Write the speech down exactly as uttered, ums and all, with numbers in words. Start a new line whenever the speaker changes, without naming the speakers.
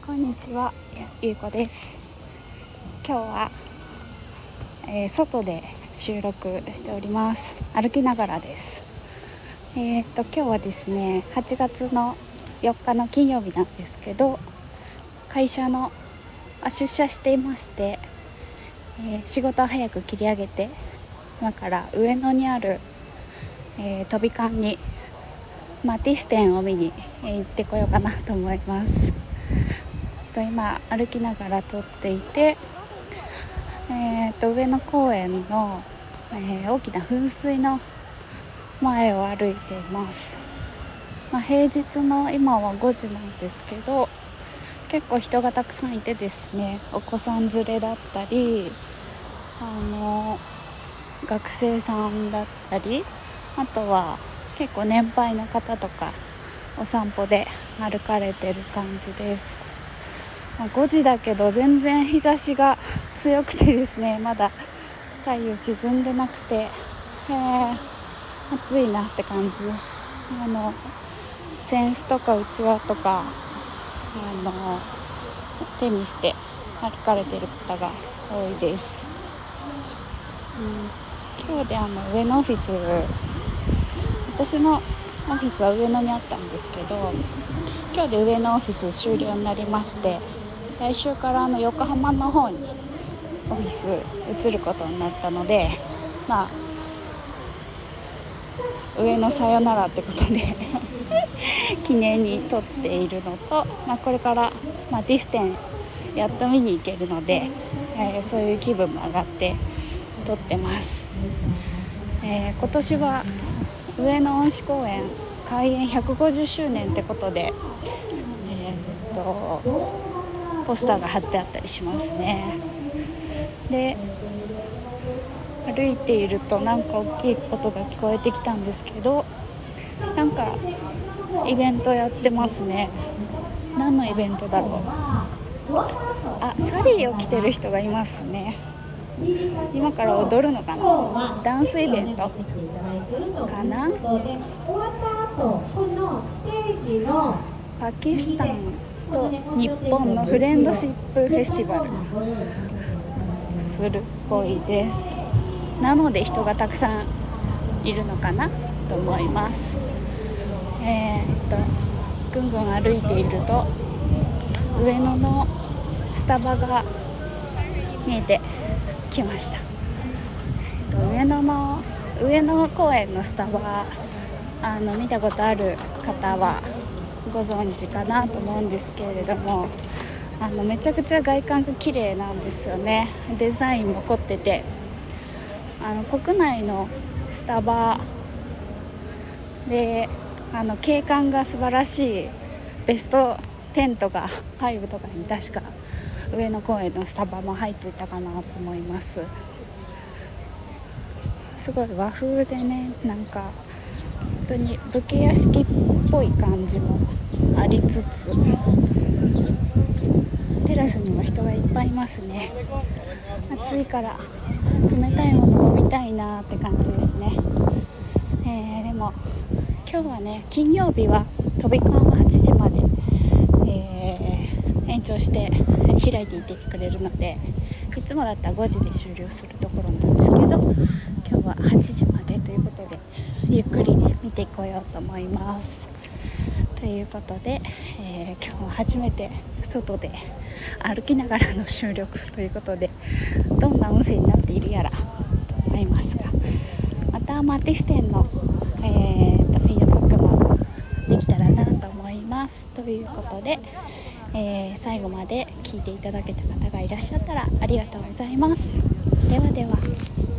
こんにちは、ゆうこです。今日は、えー、外で収録しております。歩きながらです。えー、っと今日はですね、はちがつのよっかの金曜日なんですけど、会社のあ出社していまして、えー、仕事を早く切り上げて、今から上野にある、えー、飛び館にマティス展を見に、えー、行ってこようかなと思います。今歩きながら撮っていて、えー、と上野公園の、えー、大きな噴水の前を歩いています。まあ、平日の今はごじなんですけど、結構人がたくさんいてですね、お子さん連れだったり、あの学生さんだったり、あとは結構年配の方とかお散歩で歩かれてる感じです。ごじだけど全然日差しが強くてですね、まだ太陽沈んでなくて、えー、暑いなって感じ。あの扇子とかうちわとかあの手にして歩かれてる方が多いです。うん、今日であの上のオフィス、私のオフィスは上野にあったんですけど、今日で上のオフィス終了になりまして、来週からあの横浜の方にオフィス移ることになったので、まあ上野さよならってことで記念に撮っているのと、まあ、これからマティス展やっと見に行けるので、えー、そういう気分も上がって撮ってます。えー、今年は上野恩賜公園開園ひゃくごじゅっしゅうねんってことで、えー、っとポスターが貼ってあったりしますね。で、歩いているとなんか大きい音が聞こえてきたんですけど、なんかイベントやってますね。何のイベントだろう。あ、サリーを着てる人がいますね。今から踊るのかな。ダンスイベントかな。パキスタンと日本のフレンドシップフェスティバルするっぽいです。なので人がたくさんいるのかなと思います。えー、っとぐんぐん歩いていると上野のスタバが見えてきました。上野の上野公園のスタバ、あの見たことある方はご存知かなと思うんですけれども、あのめちゃくちゃ外観が綺麗なんですよね。デザインも凝ってて、あの国内のスタバであの景観が素晴らしいベストじゅうとかごとかに確か上野公園のスタバも入っていたかなと思います。すごい和風でね、なんか本当に武家屋敷っぽい感じもありつつ、テラスにも人がいっぱいいますね。暑いから冷たいもの飲みたいなって感じですね。えー、でも今日はね、金曜日は飛び館ははちじまで、えー、延長して開いていてくれるので、いつもだったらごじで終了するところなんですけど、今日ははちじまでということでゆっくり見てこようと思います。ということで、えー、今日も初めて外で歩きながらの収録ということで、どんな音声になっているやらと思いますが、またマティス展の、えー、とフィードバックもできたらなと思います。ということで、えー、最後まで聞いていただけた方がいらっしゃったらありがとうございます。ではでは。